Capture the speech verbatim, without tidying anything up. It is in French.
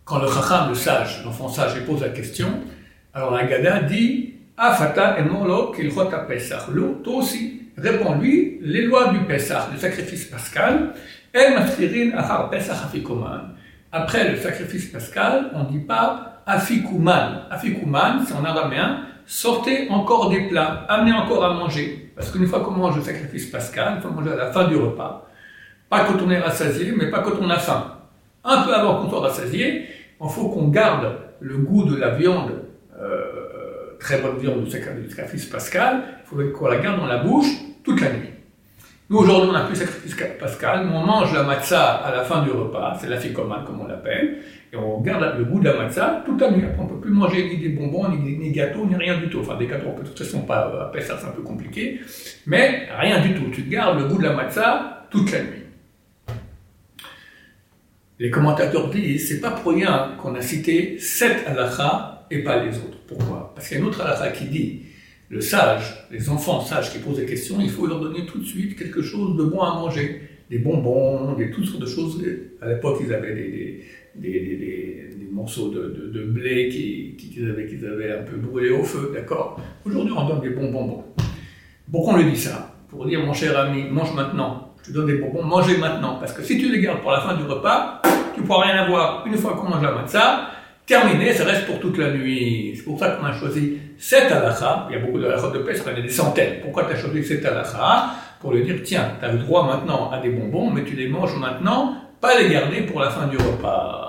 quand le chacham, le sage, l'enfant sage, lui pose la question, alors la Gada dit Afata emolo kilchot ha-Pesach. Toi aussi, réponds-lui les lois du Pesach, du sacrifice pascal. El maftirin achar Pesach afikuman. Après le sacrifice pascal, on ne dit pas afikuman. Afikuman, c'est en araméen, sortez encore des plats, amenez encore à manger. Parce qu'une fois qu'on mange le sacrifice pascal, il faut manger à la fin du repas. Pas quand on est rassasié, mais pas quand on a faim. Un peu avant qu'on soit rassasié, il faut qu'on garde le goût de la viande, euh, très bonne viande du sacrifice pascal, il faut qu'on la garde dans la bouche toute la nuit. Nous, aujourd'hui, on n'a plus le sacrifice pascal, mais on mange la matzah à la fin du repas, c'est l'afikoman comme on l'appelle, et on garde le goût de la matzah toute la nuit. Après, on ne peut plus manger ni des bonbons, ni des ni gâteaux, ni rien du tout. Enfin, des gâteaux, on peut de toute façon pas, après ça, c'est un peu compliqué, mais rien du tout. Tu gardes le goût de la matzah toute la nuit. Les commentateurs disent, c'est pas pour rien qu'on a cité sept halakha et pas les autres. Pourquoi? Parce qu'il y a une autre halakha qui dit, le sage, les enfants sages qui posent des questions, il faut leur donner tout de suite quelque chose de bon à manger. Des bonbons, des toutes sortes de choses. À l'époque, ils avaient des, des, des, des, des, des morceaux de, de, de blé qui, qui, qu'ils, avaient, qu'ils avaient un peu brûlé au feu, d'accord? Aujourd'hui, on donne des bons bonbons. Pourquoi on lui dit ça? Pour dire, mon cher ami, mange maintenant. Je te donne des bonbons, mangez maintenant. Parce que si tu les gardes pour la fin du repas, tu ne pourras rien avoir. Une fois qu'on mange la matzah, terminé, ça reste pour toute la nuit. C'est pour ça qu'on a choisi sept halakha. Il y a beaucoup de halakha de Pesach, il y a des centaines. Pourquoi tu as choisi sept halakha? Pour lui dire, tiens, tu as le droit maintenant à des bonbons, mais tu les manges maintenant, pas les garder pour la fin du repas.